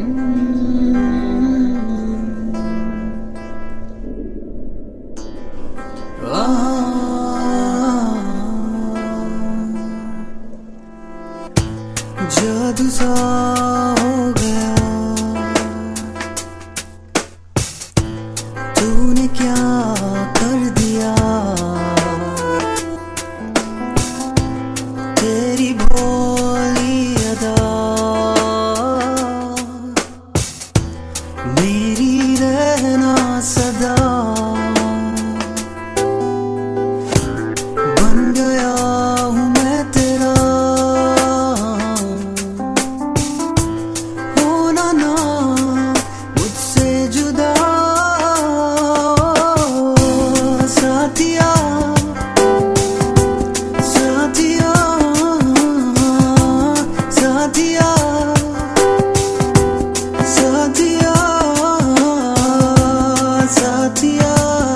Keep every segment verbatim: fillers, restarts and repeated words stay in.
जादू सा हो गया, तूने क्या कर दिया। तेरी भोली अदा मेरी रहना सदा। बन गया हूँ मैं तेरा, होना ना मुझसे जुदा। साथिया साथिया साथिया साथिया साथिया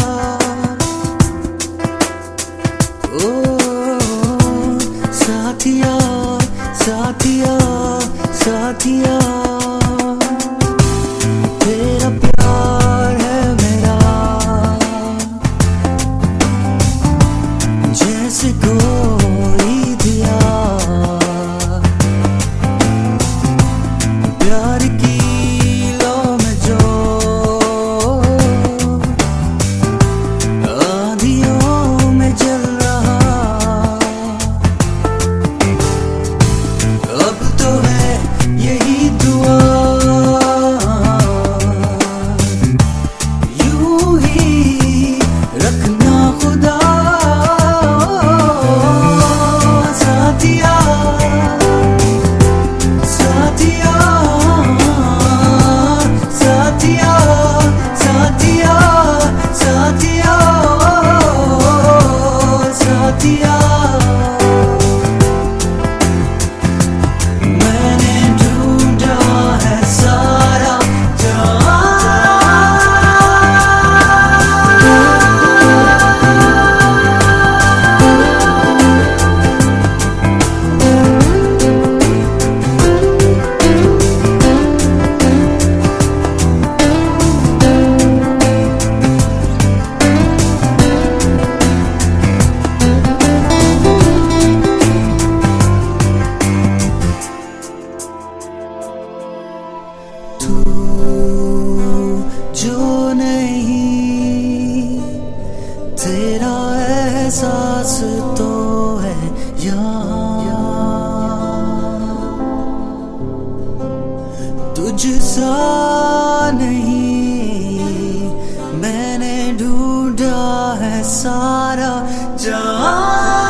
ओ साथिया साथिया साथिया। तेरा प्यार है मेरा जैसे कोई दिया। प्यार की लो में जो आंधियों में जल रहा। अब तो है यही दुआ, यूं ही रखना खुदा। साथिया साथिया साथिया साथिया साथिया साथिया। मैंने ढूंढा है सारा तू जो नहीं, तेरा एहसास तो है यहाँ। तुझसा नहीं मैंने ढूंढा है सारा जहां।